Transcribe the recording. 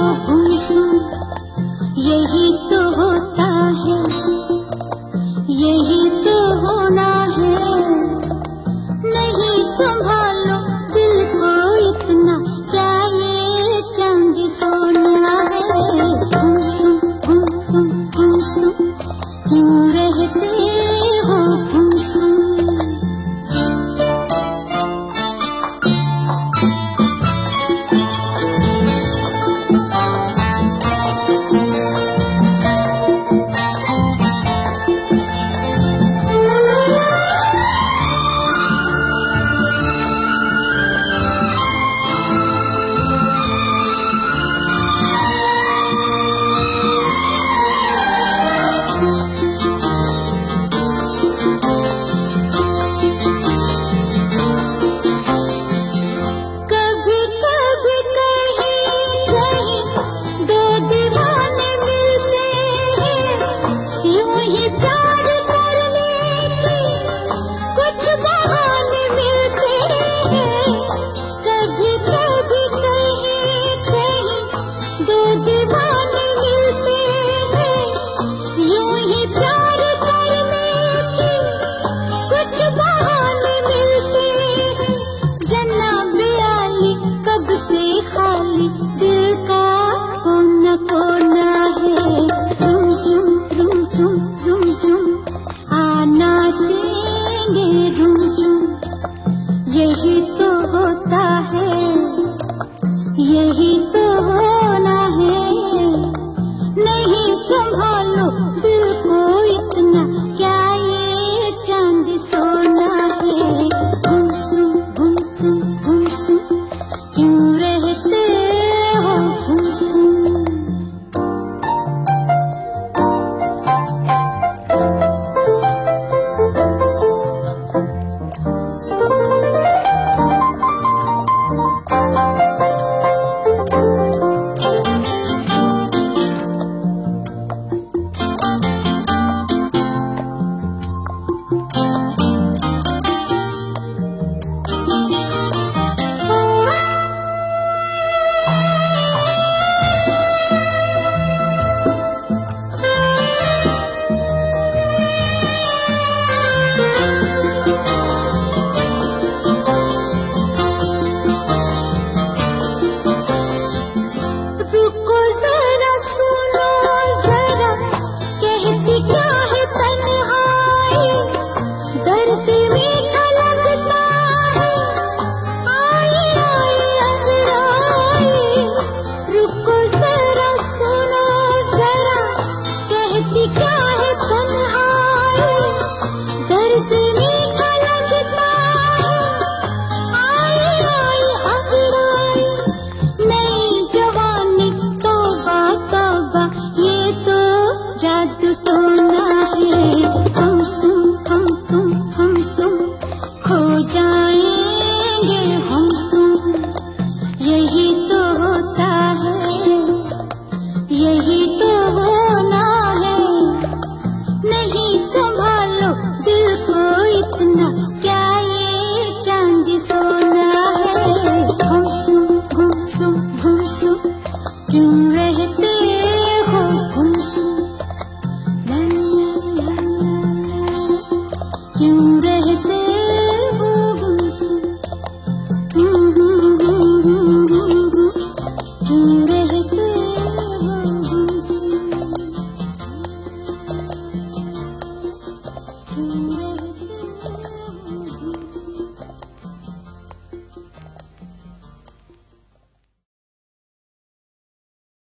यही तो होता है, यही तो होना है। नहीं संभालो दिल को इतना, क्या ये चांद सोना है। गुमसुम गुमसुम गुमसुम क्यों रहते हो गुमसुम। यही तो होता है, यही तो होना है। नहीं संभालो दिल को इतना, क्या ये चांद सोना है। गुमसुम गुमसुम गुमसुम क्यों रहते हो गुमसुम। जादू टोना है, हम तुम खो जाएंगे हम तुम। यही तो होता है, यही तो होना है। नहीं संभालो दिल को इतना, क्या ये चांद सोना है। गुमसुम गुमसुम गुमसुम क्यों